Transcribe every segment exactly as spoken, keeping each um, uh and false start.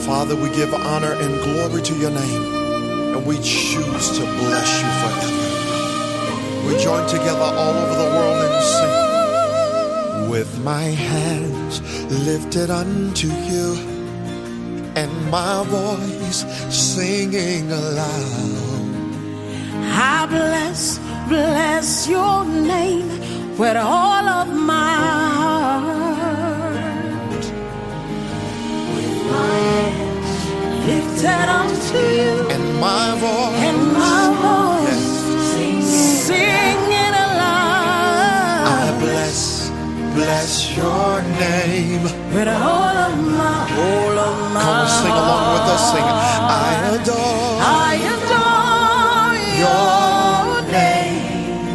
Father, we give honor and glory to your name, and we choose to bless you forever. We join together all over the world and sing. With my hands lifted unto you, and my voice singing aloud, I bless, bless your name with all of my heart. With my hands lifted unto you, and my voice, and my voice singing aloud. I bless, bless your name with all of my, all of my Come on, sing along with us, sing. I adore, I adore your name,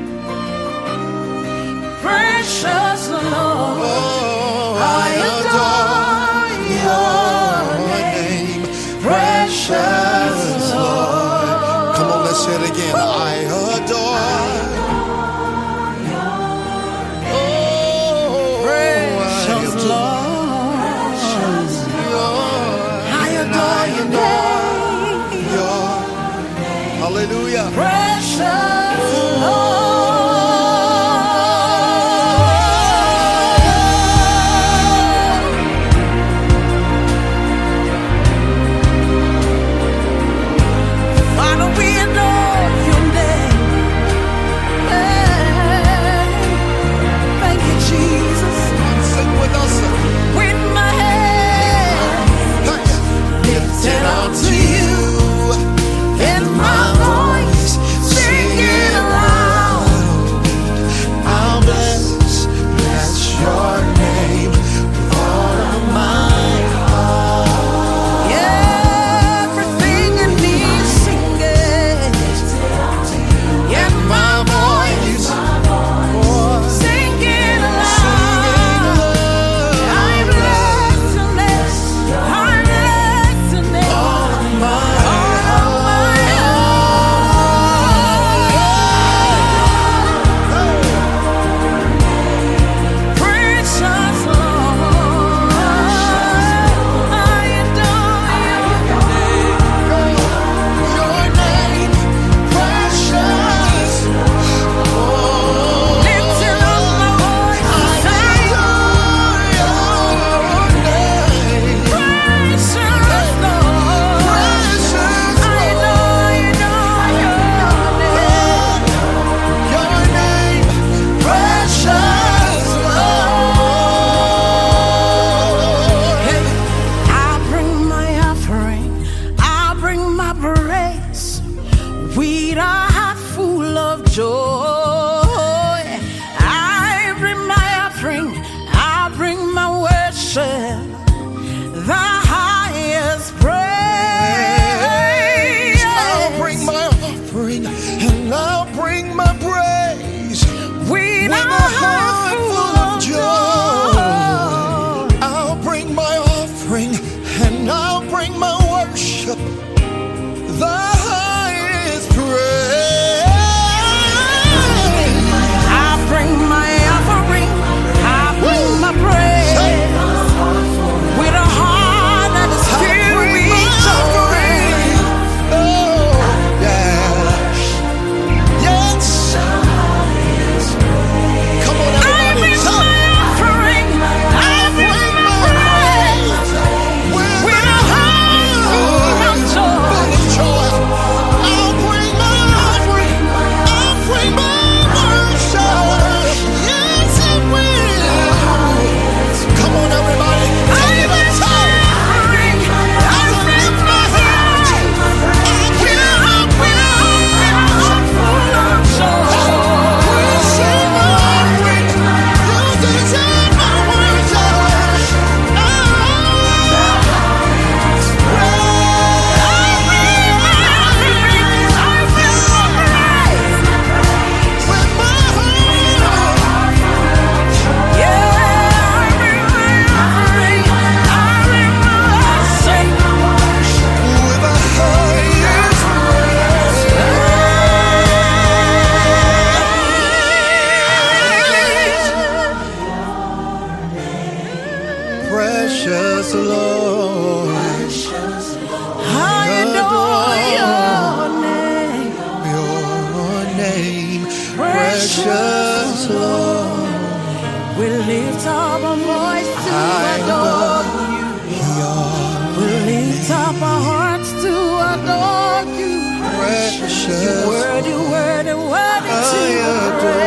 precious Lord. oh, I adore your name, precious Lord. Come on, let's say it again. I adore, oh, precious I Lord. Hallelujah. Precious Lord. Father, we adore your name. Hey, thank you, Jesus. Sing with us. With my hands lifted up to you, and my voice singing aloud, I'll bless, bless your name with all of my heart. everything in me singing, and my voice singing aloud. I bless your name, I bless your name, all of my precious Lord. I adore Your name, precious. Oh, lifting up my voice to say, your name, precious Lord. precious. I adore you, adore Your name, precious Lord. Hey, I bring my offering, I bring my praise with a heart full of joy. I bring my offering, I bring my worship, the highest praise. I'll bring my offering and I'll bring my praise with with a a heart full of joy. I'll bring my offering and I'll bring my worship, the highest praise. I bring my offering, I bring my praise with a heart that is filled with joy. Oh, yeah. Yes. Come on, I everybody. bring Come. my offering, I bring my praise with a heart full of joy. Full of joy. I'll bring my offering. I'll bring my worship. Yes, it will. Come on, everybody. I Take it bring up my time. offering, I bring my praise with a heart, with a heart, with a heart full of joy. Receive my offering. You deserve my worship. Oh, with my with the highest praise. Precious Lord. precious Lord. We lift up our voice to adore you. We lift up our hearts to adore you. Precious. You're worthy, worthy, worthy to be praised.